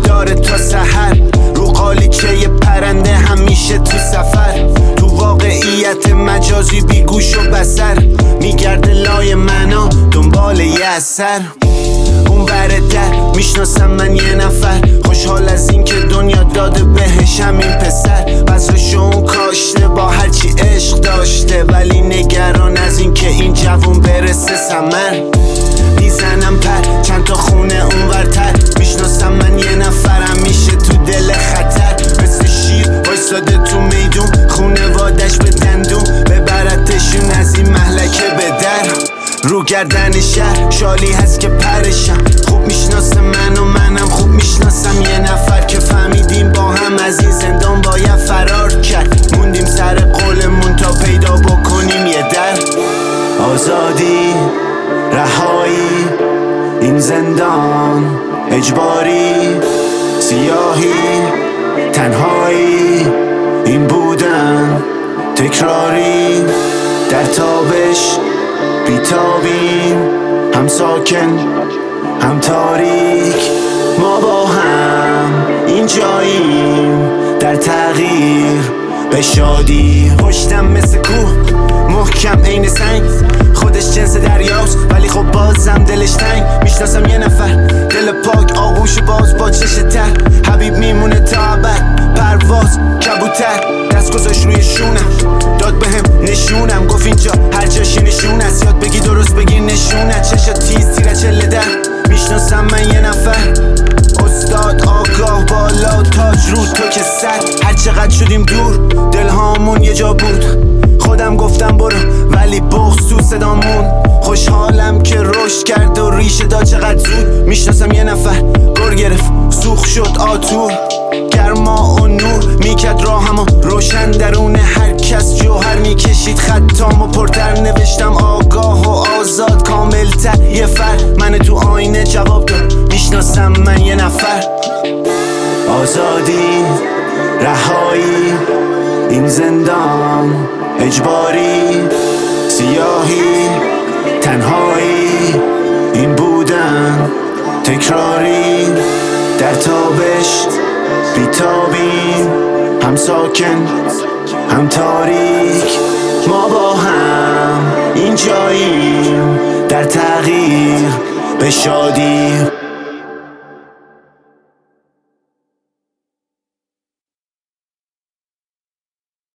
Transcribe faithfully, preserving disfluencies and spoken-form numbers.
داره تا سحر، رو قالیچه یه پرنده همیشه تو سفر، تو واقعیت مجازی بی گوش و بسر، میگرده لای منا دنبال یه اثر. اون برده میشناسم من یه نفر، خوشحال از این که دنیا داده بهش همین پسر. بذرشو اون کاشته با هرچی عشق داشته، ولی نگران از این که این جوون برسه ثمر. میزنم پر چند تا خونه اون ورتر، میشناسم من یه نفرم میشه تو دل خطر. مثل شیر وایساده تو میدون، خونوادش به دندون، ببرتشون از این محلکه به در. رو گردن شهر شالی هست که پرشم، خوب میشناسه من و منم خوب میشناسم یه نفر که فهمیدیم با هم از این زندان باید فرار کرد. موندیم سر قولمون تا پیدا بکنیم یه در. آزادی، رهایی، این زندان اجباری، سیاهی، تنهایی، این بودن تکراری. در تابش بیتابیم، هم ساکن هم تاریک، ما با هم اینجاییم در تغییر به شادی. پشتم مثل کوه محکم عین سنگ، خودش جنس دریاست ولی خب بازم دلش تنگ. میشناسم یه نفر دل پاک آغوش باز با چش تر، حبیب میمونه تا ابد، پرواز کبوتر. دست گذاشت روی شونم داد بهم نشونم، گفت اینجا هر جاش نشون است، یاد بگی درست بگی نشونه. چشا تیز تیره چله در، میشناسم من یه نفر استاد آگاه بالا تاج رو تو که سر. هر چقدر شدیم دور دلهامون یه جا بود، خودم گفتم برو ولی بغض تو صدامون. خوشحالم که رشد کرد و ریشه داد چقدر زود. میشناسم یه نفر گر گرفت سوخ شد آتور، گرما و نور میکرد راهمو روشن، درون هر کس جوهر میکشید خطام و پرتر. نوشتم آگاه و آزاد کاملتر، یه فر من تو آینه جواب داد. میشناسم من یه نفر. آزادی، رهایی، این زندان اجباری، سیاهی، تنهایی، این بودن تکراری. در تابش بیتابیم، هم ساکن هم تاریک، ما با هم اینجاییم در تغییر به شادی.